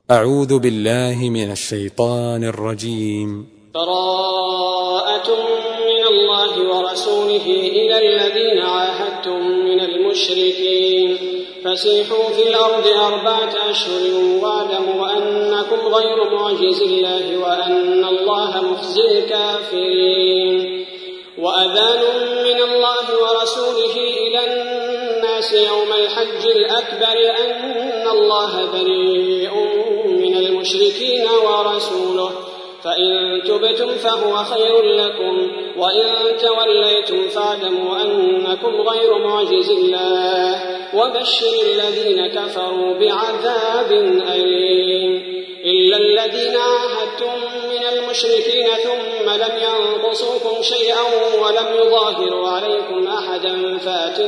أعوذ بالله من الشيطان الرجيم. براءة من الله ورسوله إلى الذين عاهدتم من المشركين فسيحوا في الأرض 4 أشهر واعلموا أنكم غير معجز الله وأن الله مخزي الكافرين. وأذان من الله ورسوله إلى الناس يوم الحج الأكبر أن الله بريء من المشركين ورسوله فإن تبتم فهو خير لكم وإن توليتم فاعلموا أنكم غير معجز الله وبشر الذين كفروا بعذاب أليم. إلا الذين عاهدتم من المشركين ثم لم ينقصوكم شيئا ولم يظاهروا عليكم أحدا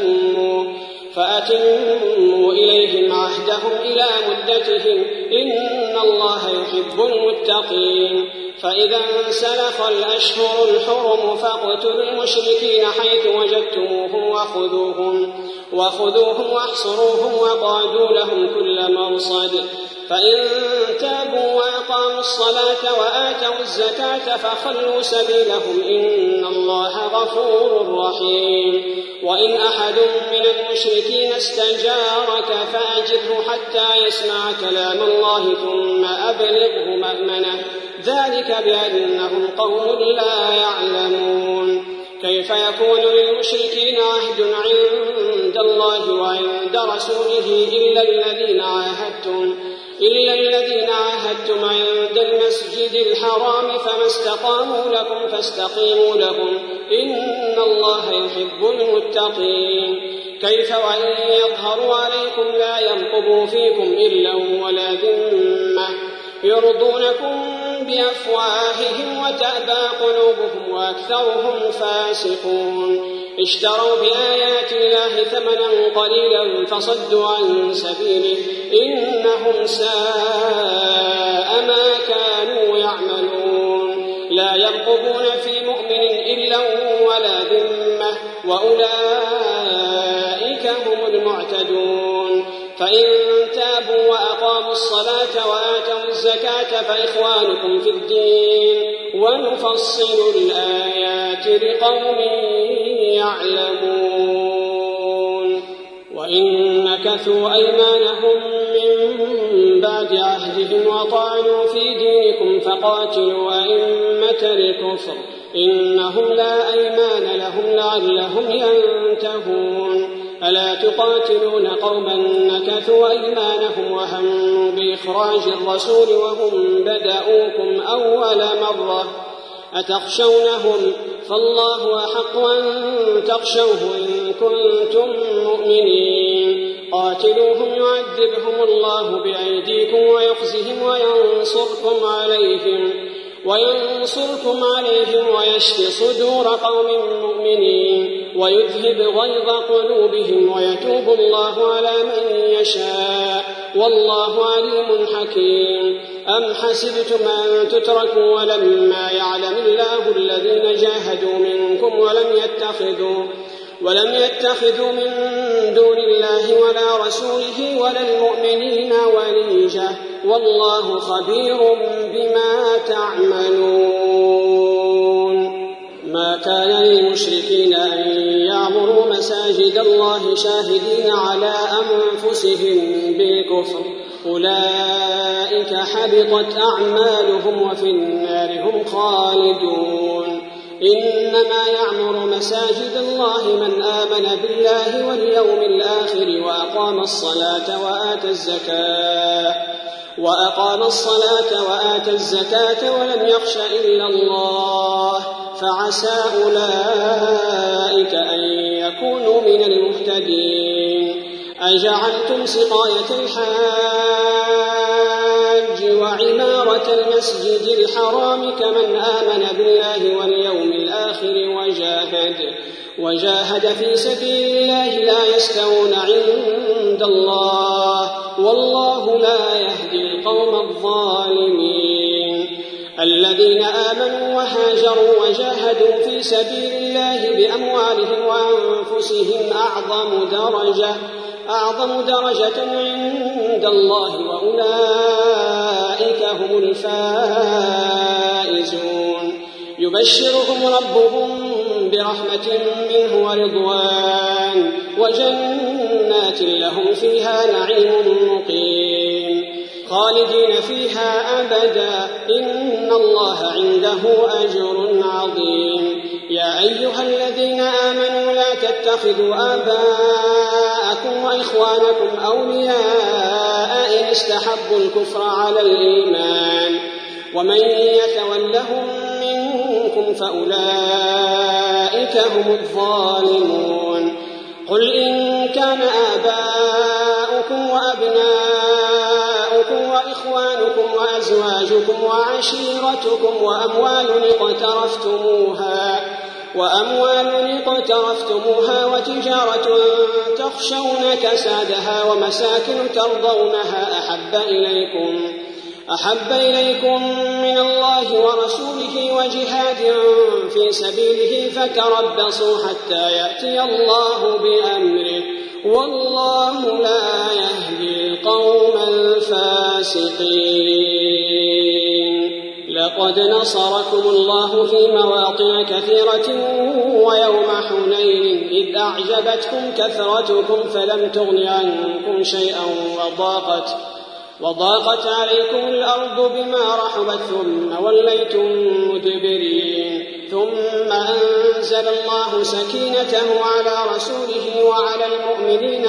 فأتموا إليهم عهدهم إلى مدتهم إن الله يحب المتقين. فإذا انسلخ الأشهر الحرم فاقتلوا المشركين حيث وجدتموهم وخذوهم واحصروهم وقعدوا لهم كل مرصد. فإن تابوا وأقاموا الصلاة وآتوا الزكاة فخلوا سبيلهم إن الله غفور رحيم. وإن أحد من المشركين استجارك فأجره حتى يسمع كلام الله ثم أبلغه مأمنه ذلك بأنهم قوم لا يعلمون. كيف يكون للمشركين عهد عند الله وعند رسوله إلا الذين عاهدتم عند المسجد الحرام فما استقاموا لكم فاستقيموا لهم إن الله يحب المتقين. كيف وإن يظهروا عليكم لا يرقبوا فيكم إلا ولا ذمة يرضونكم بأفواههم وتأبى قلوبهم وأكثرهم فاسقون. اشتروا بآيات الله ثمنا قليلا فصدوا عن سبيله إنهم ساء ما كانوا يعملون. لا يرقبون في مؤمن إلا ولا ذمة وأولئك هم المعتدون. فإن تابوا وأقاموا الصلاة وآتوا الزكاة فإخوانكم في الدين ونفصل الآيات لقوم يعلمون. وإن نكثوا أيمانهم من بعد عهدهم وطعنوا في دينكم فقاتلوا أئمة الكفر إنهم لا أيمان لهم لعلهم ينتهون. ألا تقاتلون قوما نكثوا أيمانهم وهموا بإخراج الرسول وهم بدأوكم أول مرة أتخشونهم فالله أحق أن تخشوه إن كنتم مؤمنين. قاتلوهم يعذبهم الله بأيديكم ويخزهم وينصركم عليهم ويشفي صدور قوم مؤمنين ويذهب غيظ قلوبهم ويتوب الله على من يشاء والله عليم حكيم. أم حسبتم أن تتركوا ولما يعلم الله الذين جاهدوا منكم ولم يتخذوا من دون الله ولا رسوله ولا المؤمنين وليجة والله خبير بما تعملون. ما كان للمشركين أن يعمروا مساجد الله شاهدين على أنفسهم بالكفر أولئك حبطت أعمالهم وفي النار هم خالدون. إنما يعمر مساجد الله من آمن بالله واليوم الآخر وأقام الصلاة وآتى الزكاة ولم يخش إلا الله فعسى أولئك أن يكونوا من المهتدين. أجعلتم سقاية الحاج وعمارة المسجد الحرام كمن آمن بالله واليوم الآخر وجاهد في سبيل الله لا يستوون عند الله والله لا يهدي القوم الظالمين. الذين آمنوا وهاجروا وجاهدوا في سبيل الله بأموالهم وأنفسهم أعظم درجة عند الله وأولئك الفائزون يبشرهم ربهم برحمة منه ورضوان وجنات لهم فيها نعيم مقيم خالدين فيها أبدا إن الله عنده أجر عظيم يا أيها الذين آمنوا لا تتخذوا آباءكم وإخوانكم أولياء إن استحبوا الكفر على الإيمان ومن يتولهم منكم فأولئك هم الظالمون قل إن كان آباؤكم وأبناؤكم وإخوانكم وأزواجكم وعشيرتكم وأموال اقترفتموها وتجارة تخشون كسادها ومساكن ترضونها أحب إليكم من الله ورسوله وجهاد في سبيله فتربصوا حتى يأتي الله بأمره والله لا يهدي القوم الفاسقين لقد نصركم الله في مواطن كثيرة ويوم حنين إذ أعجبتكم كثرتكم فلم تغن عنكم شيئا وضاقت عليكم الأرض بما رحبت ثم وليتم مدبرين ثم أنزل الله سكينته على رسوله وعلى المؤمنين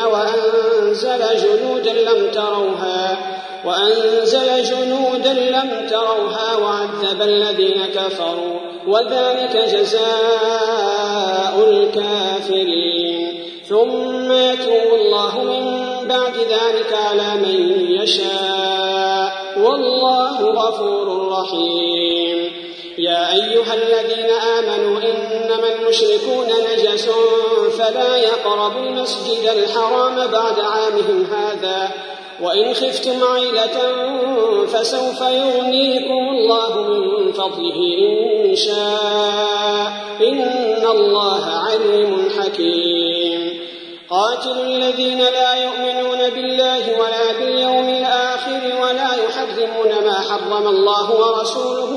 وأنزل جنودا لم تروها وعذب الذين كفروا وذلك جزاء الكافرين ثم يتوب الله من بعد ذلك على من يشاء والله غفور رحيم يا أيها الذين آمنوا إنما المشركون نجس فلا يقربوا المسجد الحرام بعد عامهم هذا وإن خفتم عيلة فسوف يغنيكم الله من فضله إن شاء إن الله عليم حكيم قاتلوا الذين لا يؤمنون بالله ولا باليوم الآخر ولا يحرمون ما حرم الله ورسوله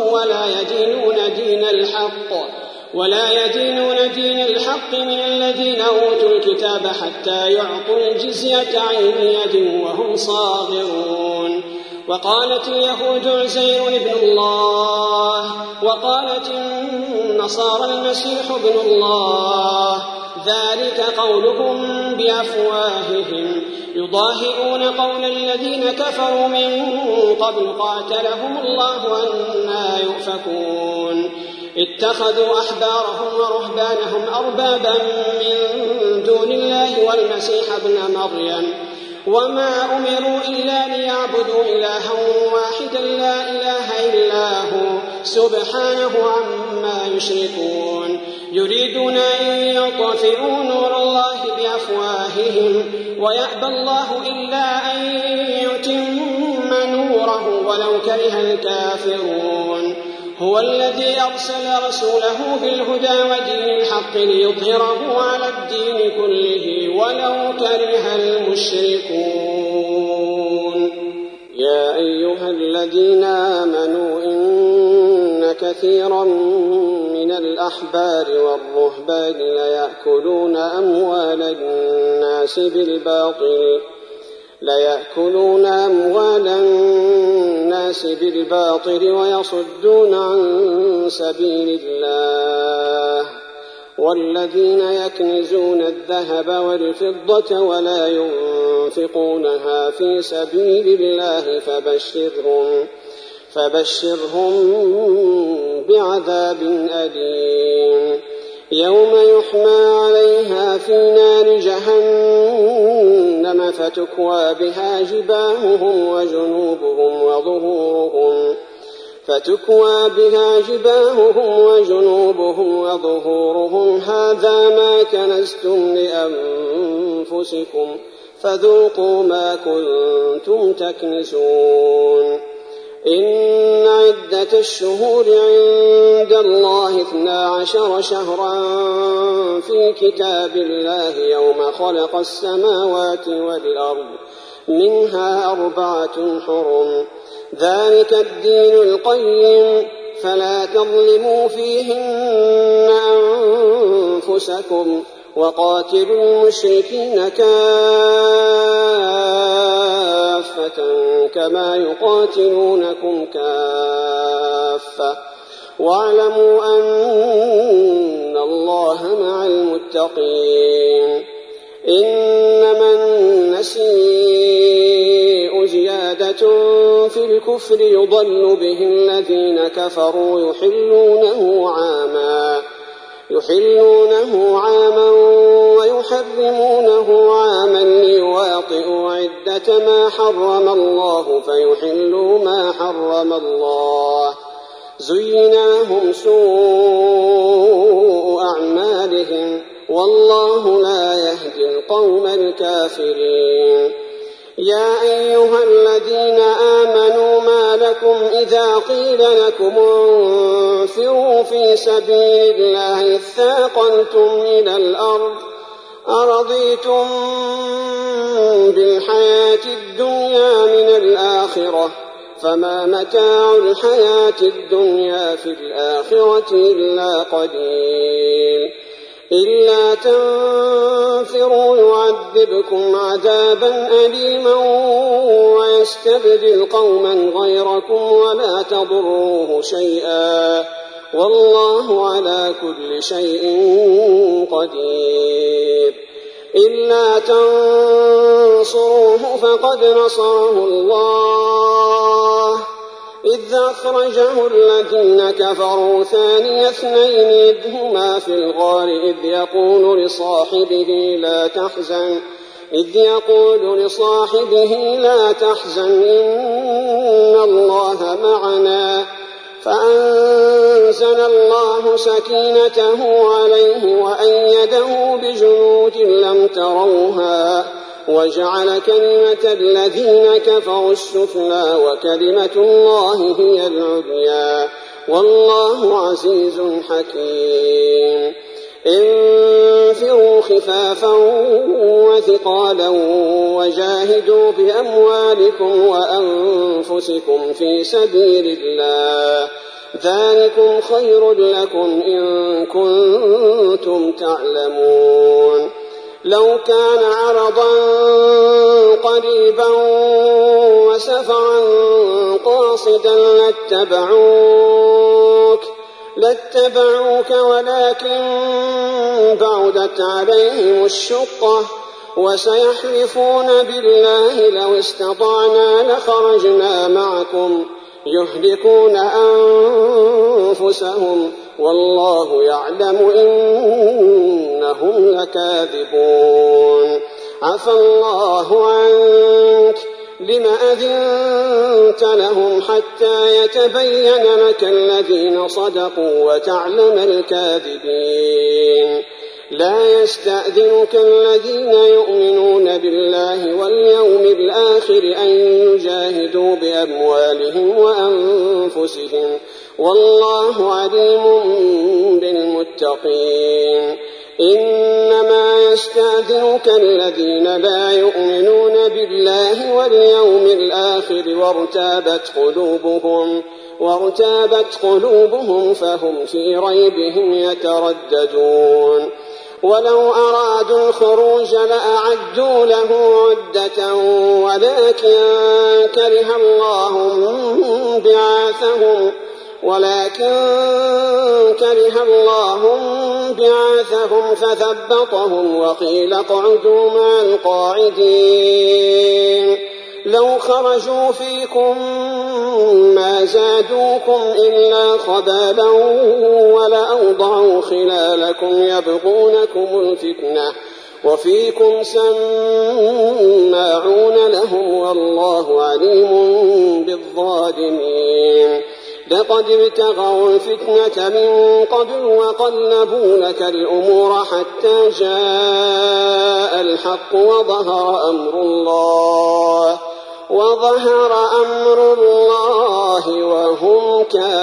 ولا يدينون دين الحق من الذين أوتوا الكتاب حتى يعطوا الجزية عن يد وهم صاغرون وقالت اليهود عزير ابن الله وقالت النصارى المسيح ابن الله ذلك قولهم بأفواههم يضاهئون قول الذين كفروا من قبل قاتلهم الله أنى يؤفكون اتخذوا أحبارهم ورهبانهم أربابا من دون الله والمسيح ابن مريم وما أمروا إلا ليعبدوا إلها واحدا لا إله إلا هو سبحانه عما يشركون يريدون أن يطفئوا نور الله بأفواههم ويأبى الله إلا أن يتم نوره ولو كره الكافرون هو الذي أرسل رسوله بالهدى ودين الحق ليظهره على الدين كله ولو كره المشركون يا أيها الذين آمنوا إن كثيرا من الأحبار والرهبان ليأكلون أموال الناس بالباطل ويصدون عن سبيل الله والذين يكنزون الذهب والفضة ولا ينفقونها في سبيل الله فبشرهم بعذاب أليم يوم يحمى عليها في نار جهنم فتكوى بها جباههم وجنوبهم وظهورهم هذا ما كنزتم لأنفسكم فذوقوا ما كنتم تكنزون إن عدة الشهور عند الله 12 شهرا في كتاب الله يوم خلق السماوات والأرض منها 4 حرم ذلك الدين القيم فلا تظلموا فيهن أنفسكم وقاتلوا المشركين كافة كما يقاتلونكم كافة واعلموا أن الله مع المتقين. إنما النسيء زيادة في الكفر يضل به الذين كفروا يحلونه عاما ويحرمونه عاما ليواطئوا عدة ما حرم الله فيحلوا ما حرم الله. زين لهم سوء أعمالهم والله لا يهدي القوم الكافرين. يا أيها الذين آمنوا ما لكم إذا قيل لكم انفروا في سبيل الله اثاقلتم إلى الأرض أرضيتم بالحياة الدنيا من الآخرة فما متاع الحياة الدنيا في الآخرة إلا قليل. إلا تنفروا يعذبكم عذابا أليما ويستبدل قوما غيركم ولا تضروه شيئا والله على كل شيء قدير. إلا تنصروه فقد نصره الله إذ أخرجه الذين كفروا ثاني اثنين إذ هما في الغار إذ يقول لصاحبه لا تحزن إن الله معنا فأنزل الله سكينته عليه وأيده بجنود لم تروها وجعل كلمة الذين كفروا السفلى وكلمة الله هي العليا والله عزيز حكيم. انفروا خفافا وثقالا وجاهدوا بأموالكم وأنفسكم في سبيل الله ذلكم خير لكم إن كنتم تعلمون. لو كان عرضا قريبا وسفرا قاصدا لاتبعوك ولكن بعدت عليهم الشقة وسيحلفون بالله لو استطعنا لخرجنا معكم يهلكون أنفسهم والله يعلم إنهم لكاذبون. عفى الله عنك لم أذنت لهم حتى يتبين لك الذين صدقوا وتعلم الكاذبين. لا يستأذنك الذين يؤمنون بالله واليوم الآخر أن يجاهدوا بأموالهم وأنفسهم والله عليم بالمتقين. إنما يستأذنك الذين لا يؤمنون بالله واليوم الآخر وارتابت قلوبهم فهم في ريبهم يترددون. ولو أرادوا الخروج لأعدوا له عدة ولكن كره الله بعاثهم فثبطهم وقيل اقعدوا مع القاعدين. لو خرجوا فيكم ما زادوكم إلا خبالا ولأوضعوا خلالكم يبغونكم الفتنة وفيكم سماعون لهم والله عليم بالظالمين. لقد ابتغوا الفتنة من قبل وقلبوا لك الأمور حتى جاء الحق وظهر أمر الله وهم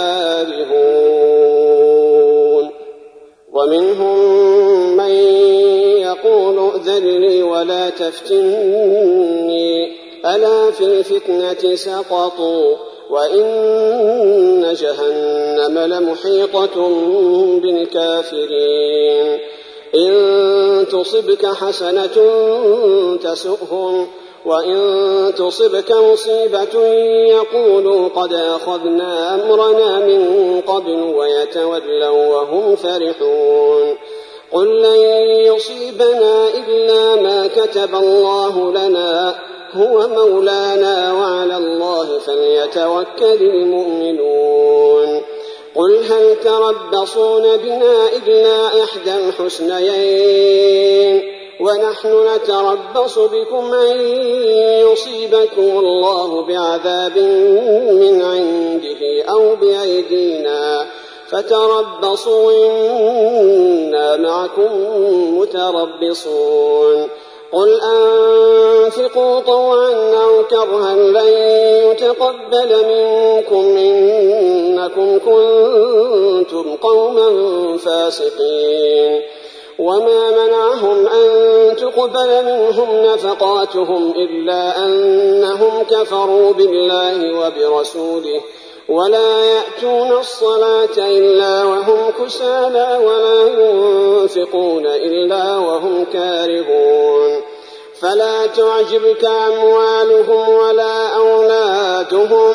كارهون. ومنهم من يقول ائذن لي ولا تفتني ألا في الفتنة سقطوا وإن جهنم لمحيطة بالكافرين إن تصبك حسنة تسؤهم وإن تصبك مصيبة يقولوا قد أخذنا أمرنا من قبل ويتولوا وهم فرحون قل لن يصيبنا إلا ما كتب الله لنا هو مولانا وعلى الله فليتوكل المؤمنون قل هل تربصون بنا إلا إحدى الحسنيين ونحن نتربص بكم أن يصيبكم الله بعذاب من عنده أو بأيدينا فتربصوا إنا معكم متربصون قل أنفقوا طوعا أو كرها لن يتقبل منكم إنكم كنتم قوما فاسقين وما منعهم أن تقبل منهم نفقاتهم إلا أنهم كفروا بالله وبرسوله ولا يأتون الصلاة إلا وهم كسالى ولا ينفقون إلا وهم كارهون فلا تعجبك أموالهم ولا أولادهم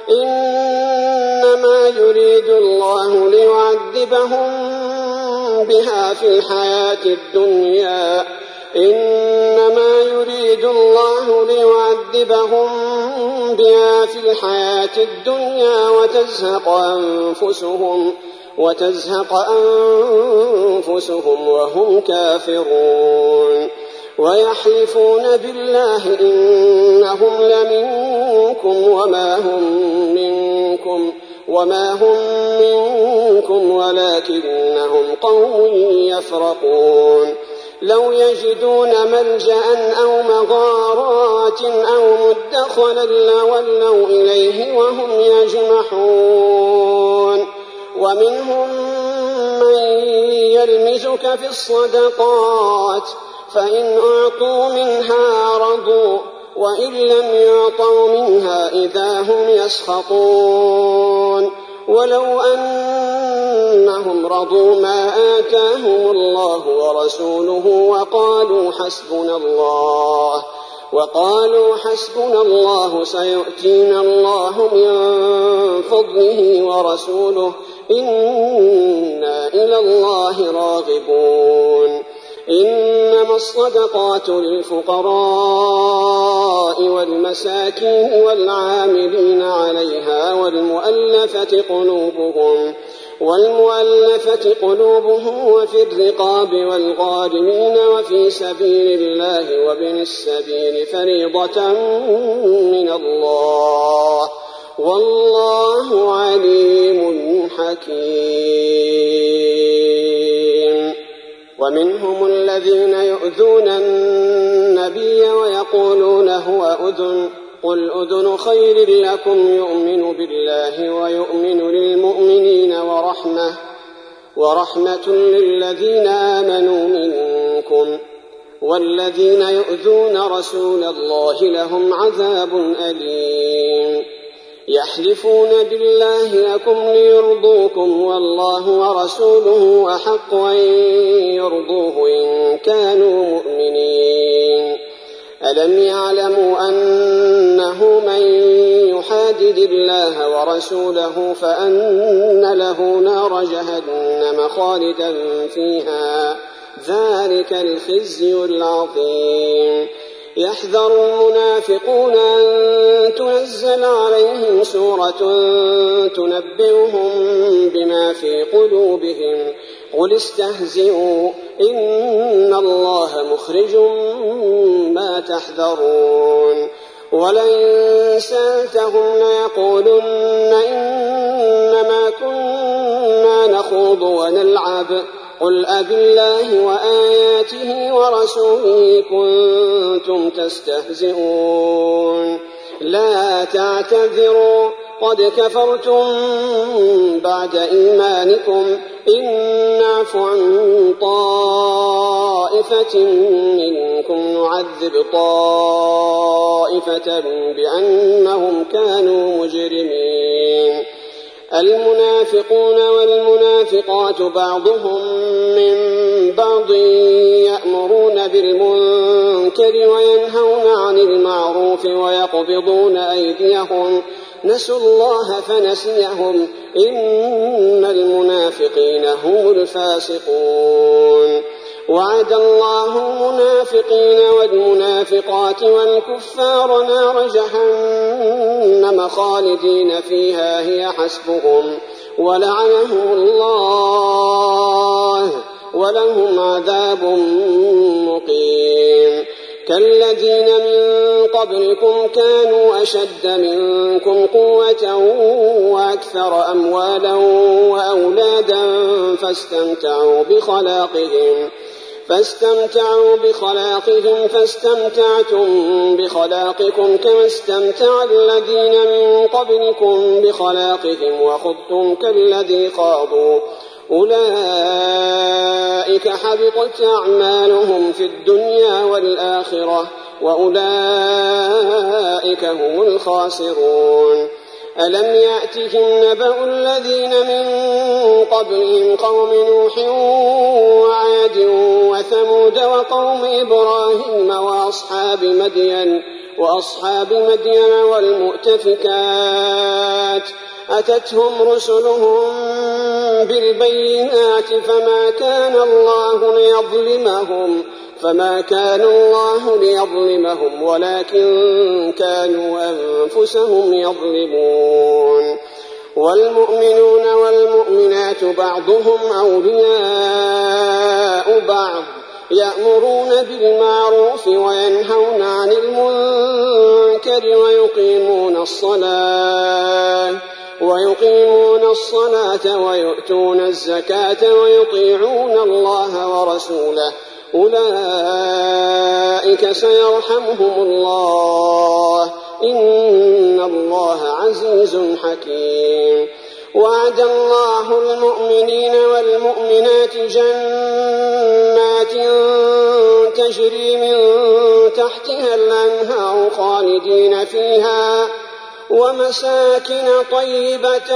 إنما يريد الله ليعذبهم بها في الحياة الدنيا إنما يريد الله ليعذبهم بها في الحياة الدنيا وتزهق أنفسهم وهم كافرون ويحلفون بالله إنهم لمنكم وما هم منكم ولكنهم قوم يفرقون لو يجدون ملجأ أو مغارات أو مدخلا لولوا إليه وهم يجمحون ومنهم من يلمزك في الصدقات فإن أعطوا منها رضوا وإن لم يعطوا منها إذا هم يسخطون ولو أنهم رضوا ما آتاهم الله ورسوله وقالوا حسبنا الله سيؤتينا الله من فضله ورسوله إنا إلى الله راغبون إنما الصدقات للفقراء والمساكين والعاملين عليها والمؤلفة قلوبهم وفي الرقاب والغارمين وفي سبيل الله وابن السبيل فريضة من الله والله عليم حكيم ومنهم الذين يؤذون النبي ويقولون هو أذن قل أذن خير لكم يؤمن بالله ويؤمن للمؤمنين ورحمة للذين آمنوا منكم والذين يؤذون رسول الله لهم عذاب أليم يحلفون بالله لكم ليرضوكم والله ورسوله أحق أن يرضوه إن كانوا مؤمنين ألم يعلموا أنه من يحادد الله ورسوله فأن له نار جهنم خالدا فيها ذلك الخزي العظيم يحذر المنافقون أن تنزل عليهم سورة تنبئهم بما في قلوبهم قل استهزئوا إن الله مخرج ما تحذرون ولئن سألتهم ليقولن إنما كنا نخوض ونلعب قل أبالله وآياته ورسوله كنتم تستهزئون لا تعتذروا قد كفرتم بعد إيمانكم إن نعف عن طائفة منكم نعذب طائفة بأنهم كانوا مجرمين المنافقون والمنافقات بعضهم من بعض يأمرون بالمنكر وينهون عن المعروف ويقبضون أيديهم نسوا الله فنسيهم إن المنافقين هم الفاسقون وعد الله المنافقين والمنافقات والكفار نار جهنم خالدين فيها هي حسبهم ولعنهم الله ولهم عذاب مقيم كالذين من قبلكم كانوا أشد منكم قوة وأكثر أموالا وأولادا فاستمتعوا بخلاقهم فاستمتعتم بخلاقكم كما استمتع الذين من قبلكم بخلاقهم وخضتم كالذي خاضوا أولئك حبطت أعمالهم في الدنيا والآخرة وأولئك هم الخاسرون ألم يأتهم نبأ الذين من قبلهم قوم نوح وعاد وثمود وقوم إبراهيم وأصحاب مدين والمؤتفكات أتتهم رسلهم بالبينات فما كان الله ليظلمهم ولكن كانوا أنفسهم يظلمون والمؤمنون والمؤمنات بعضهم أولياء بعض يأمرون بالمعروف وينهون عن المنكر ويقيمون الصلاة ويؤتون الزكاة ويطيعون الله ورسوله أولئك سيرحمهم الله إن الله عزيز حكيم وعد الله المؤمنين والمؤمنات جنات تجري من تحتها الأنهار خالدين فيها ومساكن طيبة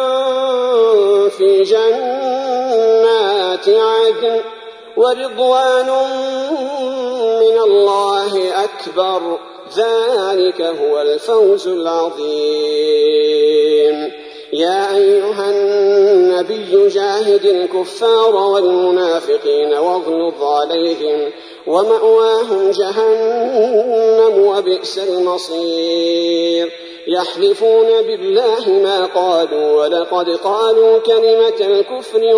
في جنات عدن ورضوان من الله أكبر ذلك هو الفوز العظيم يا أيها النبي جاهد الكفار والمنافقين واغلظ عليهم ومأواهم جهنم وبئس المصير يحلفون بالله ما قالوا ولقد قالوا كلمة الكفر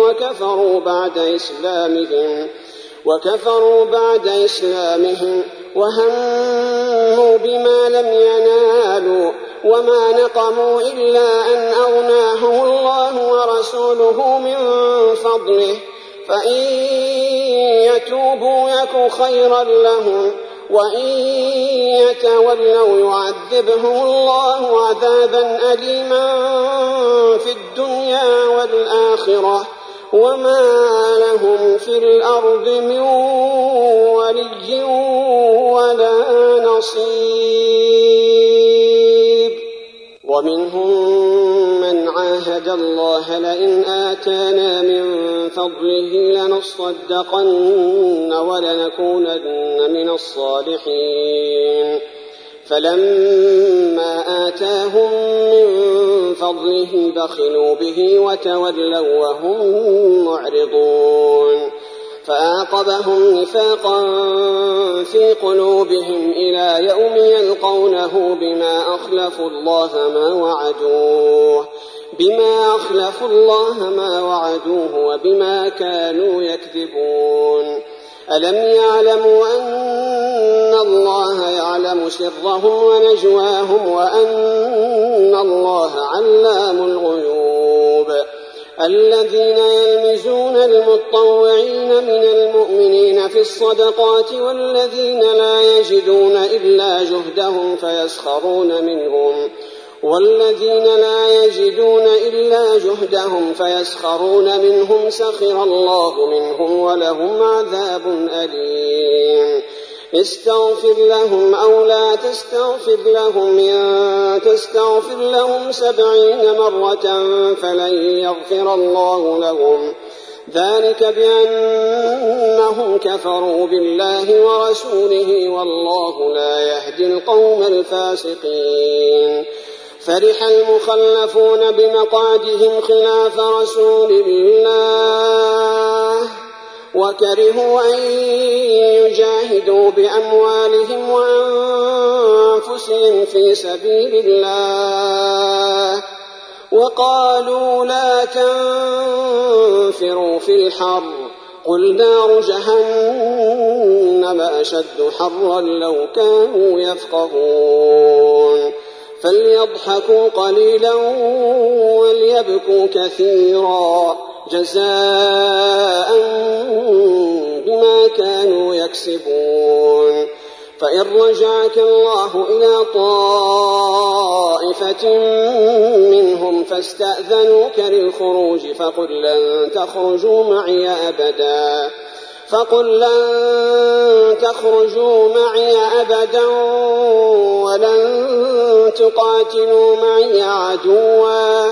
وكفروا بعد إسلامهم وهموا بما لم ينالوا وما نقموا إلا أن أغناهم الله ورسوله من فضله فإن يتوبوا يك خيرا لهم وإن يتولوا يعذبهم الله عذابا أليما في الدنيا والآخرة وما لهم في الأرض من ولي ولا نصير ومنهم من عاهد الله لئن آتانا من فضله لنصدقن ولنكونن من الصالحين فلما آتاهم من فضله بخلوا به وتولوا وهم معرضون فأعقبهم نفاقا في قلوبهم إلى يوم يلقونه بما أخلفوا الله ما وعدوه وبما كانوا يكذبون ألم يعلموا أن الله يعلم سرهم ونجواهم وأن الله علام الغيوب الذين يلمزون المطوعين من المؤمنين في الصدقات والذين لا يجدون إلا جهدهم فيسخرون منهم والذين لا يجدون إلا جهدهم فيسخرون منهم سخر الله منهم ولهم عذاب أليم استغفر لهم أو لا تستغفر لهم إن تستغفر لهم 70 مرة فلن يغفر الله لهم ذلك بأنهم كفروا بالله ورسوله والله لا يهدي القوم الفاسقين فرح المخلفون بمقعدهم خلاف رسول الله وكرهوا أن يجاهدوا بأموالهم وأنفسهم في سبيل الله وقالوا لا تنفروا في الحر قل نار جهنم أشد حرا لو كانوا يفقهون فليضحكوا قليلا وليبكوا كثيرا جزاء بما كانوا يكسبون فإن رجعك الله إلى طائفة منهم فاستأذنوك للخروج فقل لن تخرجوا معي أبدا ولن تقاتلوا معي عدوا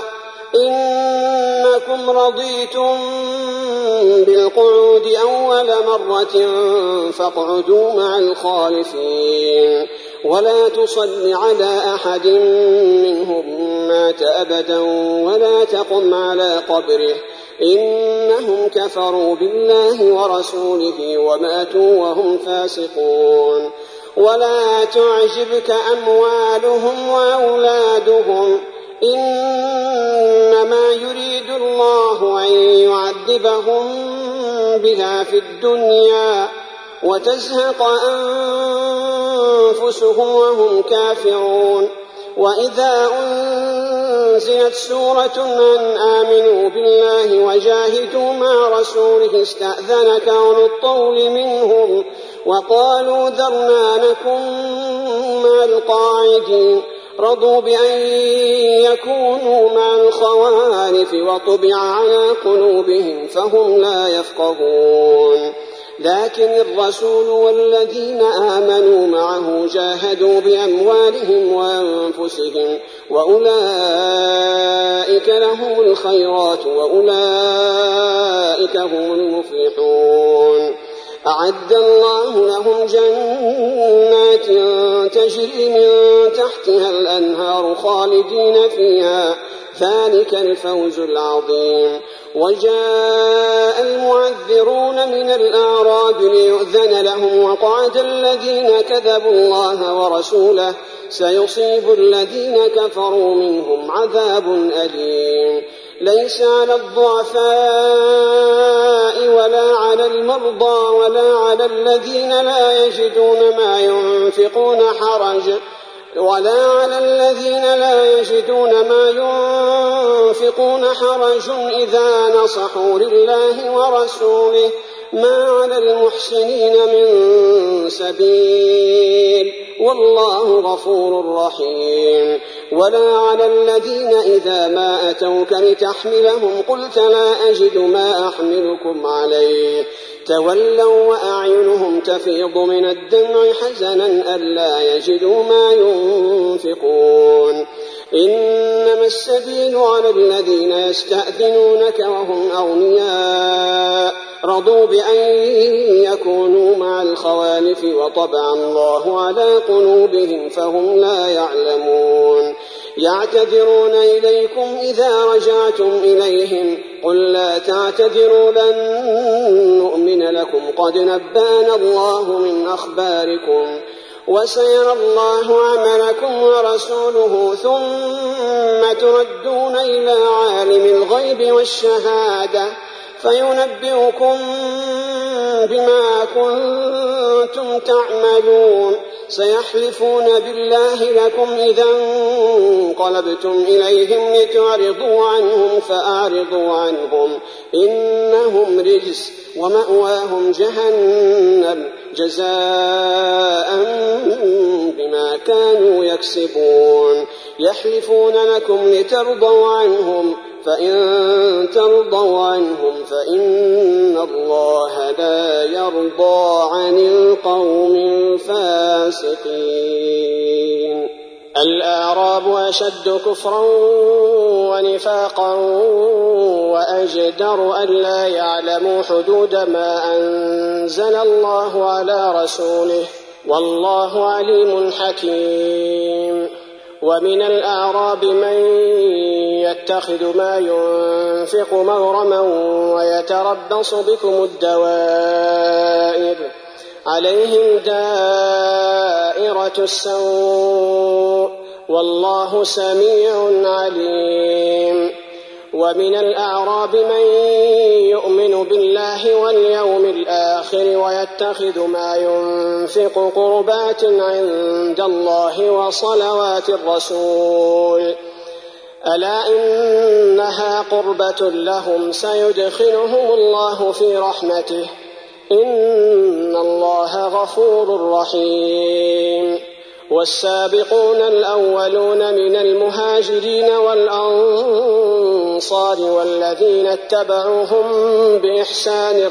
إنكم رضيتم بالقعود أول مرة فاقعدوا مع الخالفين ولا تصل على أحد منهم مات أبدا ولا تقم على قبره إنهم كفروا بالله ورسوله وماتوا وهم فاسقون ولا تعجبك أموالهم وأولادهم إنما يريد الله أن يعذبهم بها في الدنيا وتزهق أنفسهم وهم كافرون وإذا أنزلت سورة أن آمنوا بالله وجاهدوا مع رسوله استأذنك أولو الطول منهم وقالوا ذرنا نكن مع القاعدين رضوا بأن يكونوا مع الخوالف وطبع على قلوبهم فهم لا يفقهون لكن الرسول والذين آمنوا معه جاهدوا بأموالهم وأنفسهم وأولئك لهم الخيرات وأولئك هم المفلحون أعد الله لهم جنات تجري من تحتها الأنهار خالدين فيها ذلك الفوز العظيم وجاء المعذرون من الأعراب ليؤذن لهم وقعد الذين كذبوا الله ورسوله سيصيب الذين كفروا منهم عذاب أليم ليس على الضعفاء ولا على المرضى ولا على الذين لا يجدون ما ينفقون حرج إذا نصحوا لله ورسوله ما على المحسنين من سبيل والله غفور رحيم ولا على الذين إذا ما أتوك لتحملهم قلت لا أجد ما أحملكم عليه تولوا وأعينهم تفيض من الدمع حزنا ألا يجدوا ما ينفقون إنما السبيل على الذين يستأذنونك وهم أغنياء رضوا بأن يكونوا مع الخوالف وطبع الله على قلوبهم فهم لا يعلمون يعتذرون إليكم إذا رجعتم إليهم قل لا تعتذروا لن نؤمن لكم قد نبأنا الله من أخباركم وسيرى الله عملكم ورسوله ثم تردون إلى عالم الغيب والشهادة فينبئكم بما كنتم تعملون سيحلفون بالله لكم إذا انقلبتم إليهم لتعرضوا عنهم فأعرضوا عنهم إنهم رجس ومأواهم جهنم جزاء بما كانوا يكسبون يحلفون لكم لترضوا عنهم، فإن ترضوا عنهم فإن الله لا يرضى عن القوم الفاسقين. الأعراب أشد كفرا ونفاقا وأجدر ألا يعلموا حدود ما أنزل الله على رسوله، والله عليم حكيم. ومن الأعراب من يتخذ ما ينفق مغرما ويتربص بكم الدوائر، عليهم دائرة السوء، والله سميع عليم. ومن الأعراب من يؤمن بالله واليوم الآخر ويتخذ ما ينفق قربات عند الله وصلوات الرسول، ألا إنها قربة لهم سيدخلهم الله في رحمته، إن الله غفور رحيم. والسابقون الأولون من المهاجرين والأنصار والذين اتبعوهم بإحسان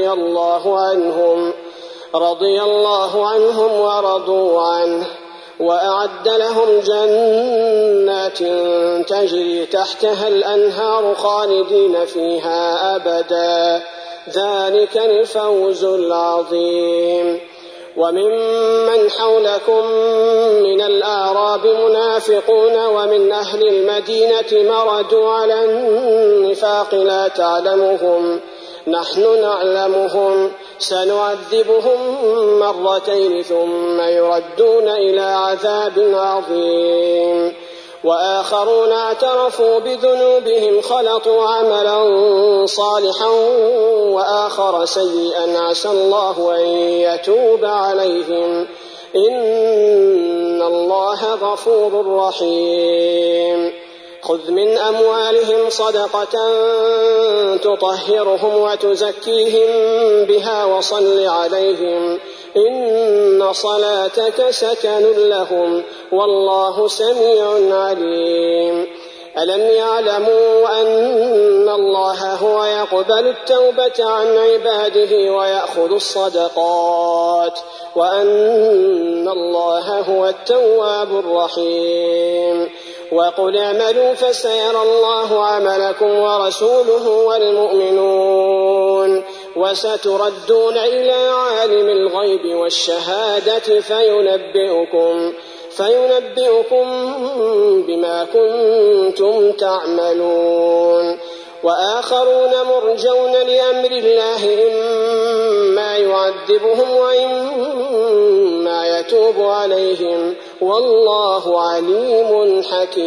رضي الله عنهم ورضوا عنه، وأعد لهم جنات تجري تحتها الأنهار خالدين فيها أبدا، ذلك الفوز العظيم. وممن حولكم من الأعراب منافقون ومن أهل المدينة مردوا على النفاق لا تعلمهم، نحن نعلمهم، سنعذبهم مرتين ثم يردون إلى عذاب عظيم. وآخرون اعترفوا بذنوبهم خلطوا عملا صالحا وآخر سيئا عسى الله أن يتوب عليهم، إن الله غفور رحيم. خذ من أموالهم صدقة تطهرهم وتزكيهم بها وصل عليهم، إن صلاتك سكن لهم، والله سميع عليم. ألم يعلموا أن الله هو يقبل التوبة عن عباده ويأخذ الصدقات، وأن الله هو التواب الرحيم. وقل اعملوا فسيرى الله عملكم ورسوله والمؤمنون، وستردون إلى عالم الغيب والشهادة فينبئكم بما كنتم تعملون. وآخرون مرجون لأمر الله، إما يعذبهم وإما يتوب عليهم، والله عليم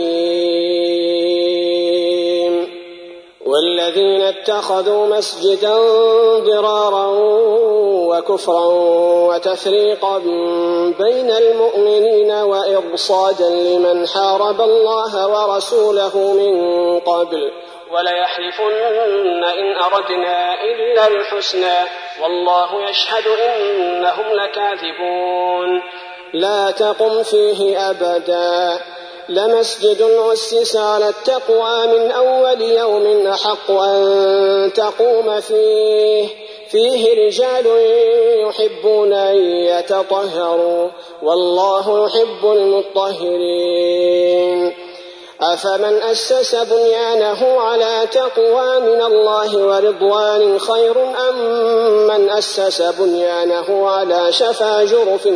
حكيم. والذين اتخذوا مسجدا ضرارا وكفرا وتفريقا بين المؤمنين وإرصادا لمن حارب الله ورسوله من قبل وليحلفن إن أردنا إلا الحسنى والله يشهد إنهم لكاذبون. لا تقم فيه أبدا، لمسجد أسس على التقوى من أول يوم أحق أن تقوم فيه رجال يحبون أن يتطهروا، والله يحب المطهرين. أفمن أسس بنيانه على تقوى من الله ورضوان خير أم من أسس بنيانه على شفا جرف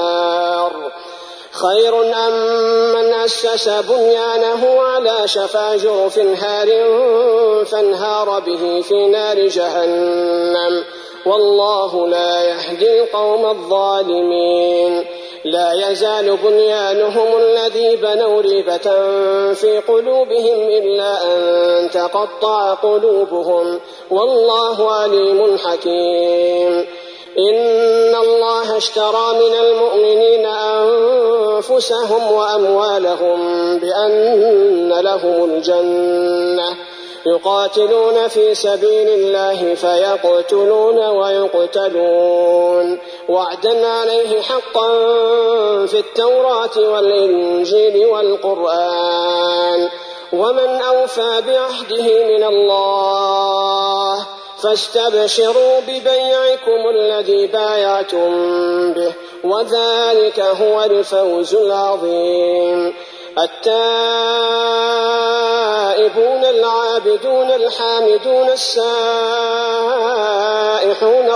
هار فانهار به في نار جهنم، والله لا يهدي القوم الظالمين. لا يزال بنيانهم الذي بنوا ريبة في قلوبهم إلا أن تقطع قلوبهم، والله عليم حكيم. إن الله اشترى من المؤمنين أنفسهم وأموالهم بأن لهم الجنة، يقاتلون في سبيل الله فيقتلون ويقتلون وعدا عليه حقا في التوراة والإنجيل والقرآن ومن أوفى بعهده من الله فاستبشروا ببيعكم الذي بايعتم به وذلك هو الفوز العظيم. التائبون العابدون الحامدون السائحون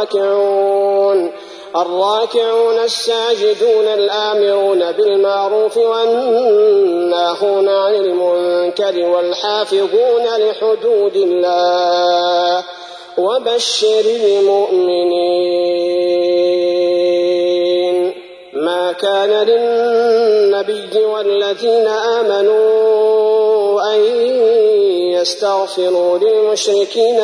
الراكعون الساجدون الآمرون بالمعروف والناهون عن المنكر والحافظون لحدود الله وبشر المؤمنين. ما كان للنبي والذين آمنوا أن يستغفروا للمشركين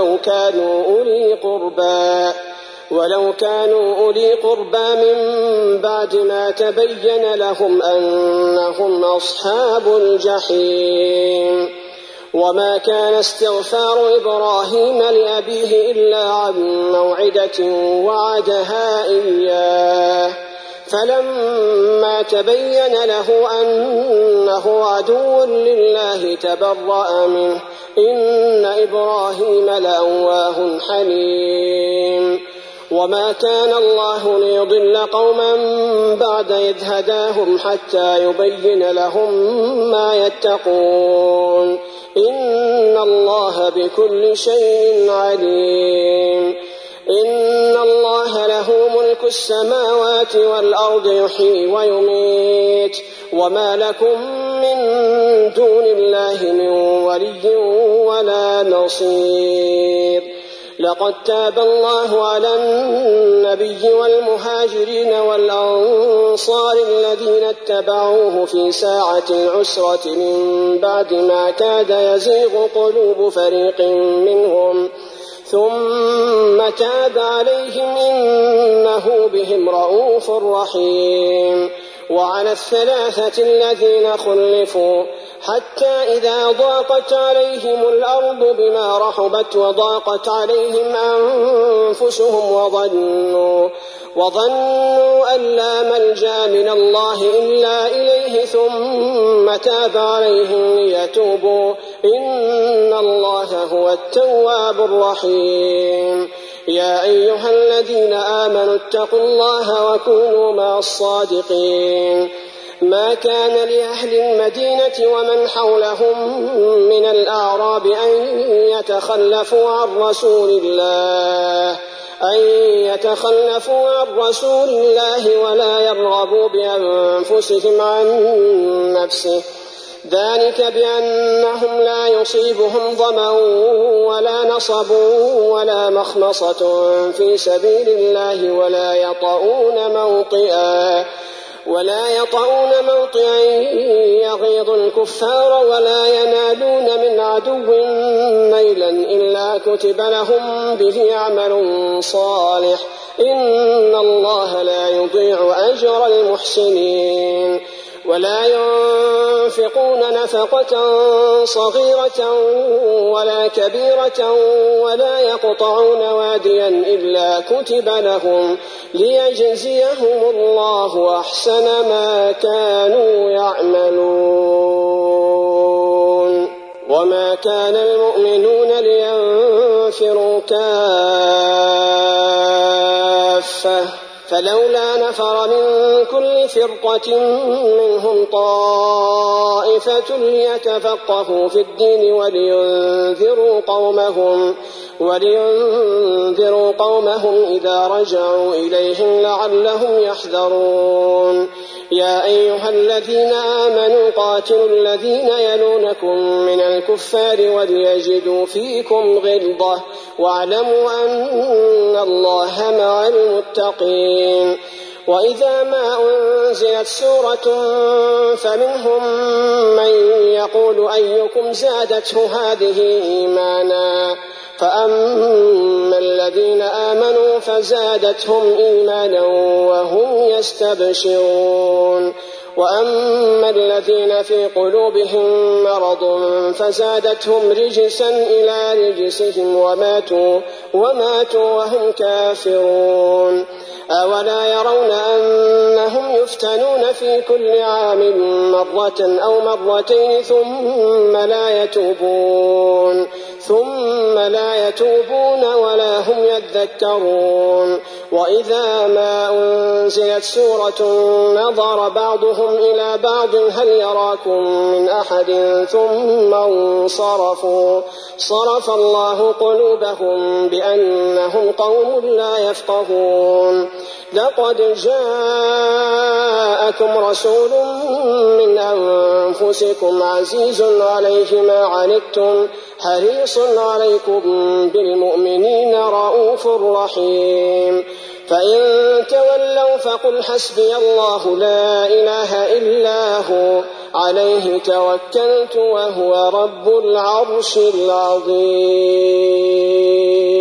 ولو كانوا أولي قربى من بعد ما تبين لهم أنهم أصحاب الجحيم. وما كان استغفار إبراهيم لأبيه إلا عن موعدة وعدها إياه فلما تبين له أنه عدو لله تبرأ منه إن إبراهيم لأواه حليم. وما كان الله ليضل قوما بعد إذ هداهم حتى يبين لهم ما يتقون إن الله بكل شيء عليم. إن الله له ملك السماوات والأرض يحيي ويميت وما لكم من دون الله من ولي ولا نصير. لقد تاب الله على النبي والمهاجرين والأنصار الذين اتبعوه في ساعة العسرة من بعد ما كاد يزيغ قلوب فريق منهم ثم تاب عليهم إنه بهم رءوف رحيم. وعلى الثلاثة الذين خلفوا حتى إذا ضاقت عليهم الأرض بما رحبت وضاقت عليهم أنفسهم وظنوا أن لا ملجأ من الله إلا إليه ثم تاب عليهم ليتوبوا إن الله هو التواب الرحيم. يا أيها الذين آمنوا اتقوا الله وكونوا مع الصادقين. ما كان لأهل المدينة ومن حولهم من الأعراب أن يتخلفوا عن رسول الله ولا يرغبوا بأنفسهم عن نفسه ذلك بأنهم لا يصيبهم ظمأ ولا نصب ولا مخمصة في سبيل الله ولا يطؤون موطئا يغيظ الكفار ولا ينالون من عدو نيلا إلا كتب لهم به عمل صالح إن الله لا يضيع أجر المحسنين. ولا ينفقون نفقة صغيرة ولا كبيرة ولا يقطعون واديا إلا كتب لهم ليجزيهم الله أحسن ما كانوا يعملون. وما كان المؤمنون لينفروا كافة فلولا نفر من كل فرقة منهم طائفة ليتفقهوا في الدين ولينذروا قومهم إذا رجعوا إليهم لعلهم يحذرون. يا أيها الذين آمنوا قاتلوا الذين يلونكم من الكفار وليجدوا فيكم غلظة واعلموا أن الله مع المتقين. وإذا ما أنزلت سورة فمنهم من يقول أيكم زادته هذه إيمانا فأما الذين آمنوا فزادتهم إيمانا وهم يستبشرون وأما الذين في قلوبهم مرض فزادتهم رجسا إلى رجسهم وماتوا وهم كافرون أولا يرون أنهم يفتنون في كل عام مرة أو مرتين ثم لا يتوبون ولا هم يذكرون وإذا ما أنزلت سورة نظر بعضهم إلى بعض هل يراكم من أحد ثم انصرفوا صرف الله قلوبهم بأنهم قوم لا يفقهون لقد جاءكم رسول من أنفسكم عزيز عليه ما عنتم حريص عليكم بالمؤمنين رؤوف رحيم فإن تولوا فقل حسبي الله لا إله إلا هو عليه توكلت وهو رب العرش العظيم.